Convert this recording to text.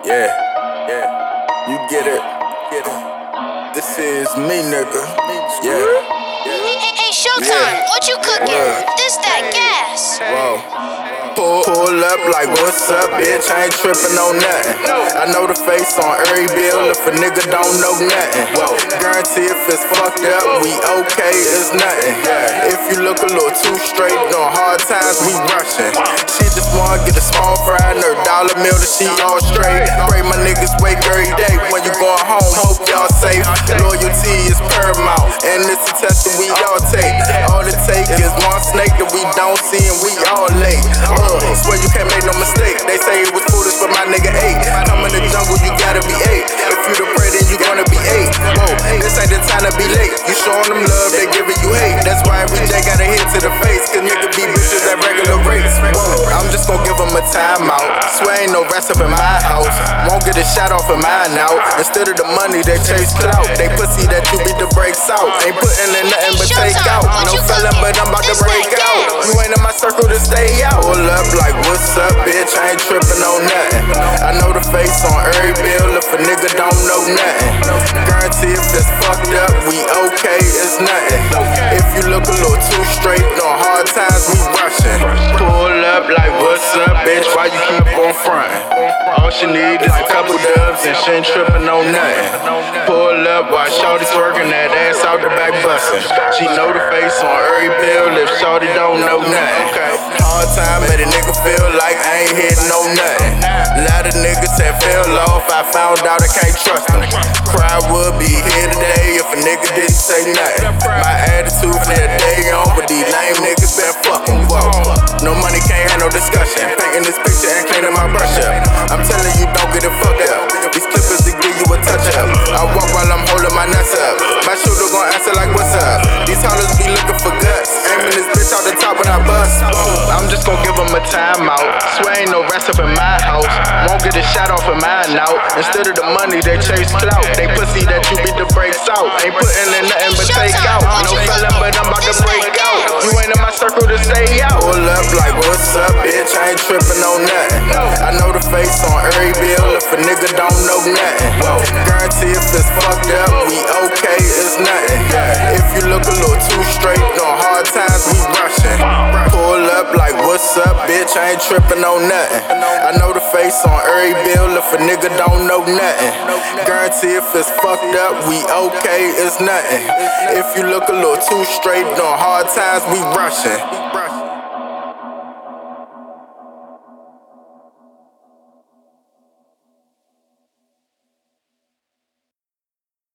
Yeah, yeah, you get it, get it. This is me, nigga. Yeah, Hey, Showtime, what you cooking? This that gas. whoa. Pull up like, what's up, bitch? I ain't trippin' on nothing. I know the face on every bill if a nigga don't know nothing. Whoa, guarantee if it's fucked up, we okay, it's nothing. If you look a little too straight, on hard times, we rushin'. She just wanna get a small fry and her dollar meal that she all straight. Pray my niggas wake every day when you going home, hope y'all safe. Loyalty is paramount, and it's a test that we all take. All it take is one snake that we don't see and we all late. Swear you can't make no mistake. They say it was foolish, but my nigga ate. Come in the jungle, you gotta be 8. If you the prey, then you gonna be 8. Whoa, this ain't the time to be late. You showing them love, they giving you hate. That's why every day got a hit to the face. Cause nigga be bitches at regular rates. Whoa, I'm just gonna give them a timeout. Swear ain't no rest up in my house. Won't get a shot off of mine out. Instead of the money, they chase clout. They pussy that you beat the brakes out. Ain't putting in nothing but take out. No felon, but I'm about to break out. You ain't in my circle to stay out. Pull up like, what's up, bitch? I ain't trippin' on nothing. I know the face on every bill if a nigga don't know nothing. Guarantee if it's fucked up, we okay, it's nothing. If you look a little too straight, on hard times, we rushin'. Pull up like, what's up, bitch? Why you keep on frontin'? All she need is a couple dubs and she ain't trippin' on nothing. Pull up while shorty's working that ass out the back bustin'. She know the face on every bill if shorty don't know nothing. Hard time made a nigga feel like I ain't hitting no nothing. A lot of niggas had fell off, I found out I can't trust them. Crowd would be here today if a nigga didn't say nothing. My attitude from that day on, but these lame niggas been fucking. Whoa, no money can't have no discussion. Painting this picture and cleaning my brush up. I'm telling you, don't get it fucked up. These clippers to give you a touch up. I walk while I'm holding my nuts up. My shooter gon' answer like, what's up? These hollers be looking for guts. Aiming this bitch out the top when I bust. I'm just gon' give them a timeout. Swear ain't no rest up in my house. Won't get a shot off of mine out. Instead of the money, they chase clout. They pussy that you beat the brakes out. Ain't putting in nothing but take out. No felon, but I'm about to break out. You ain't in my circle to stay out. Pull up like, what's up, bitch? I ain't trippin' on nothing. I know the face on every bill if a nigga don't know nothing. Guarantee if it's fucked up, we okay, it's nothing. If you look a little too straight, on hard times, we rushin'. Pull up like, what's up, bitch? I ain't trippin' on nothing. I know the face on every bill if a nigga don't know nothing. Guarantee if it's fucked up, we okay, it's nothing. If you look a little too straight, on hard times, we rushin'.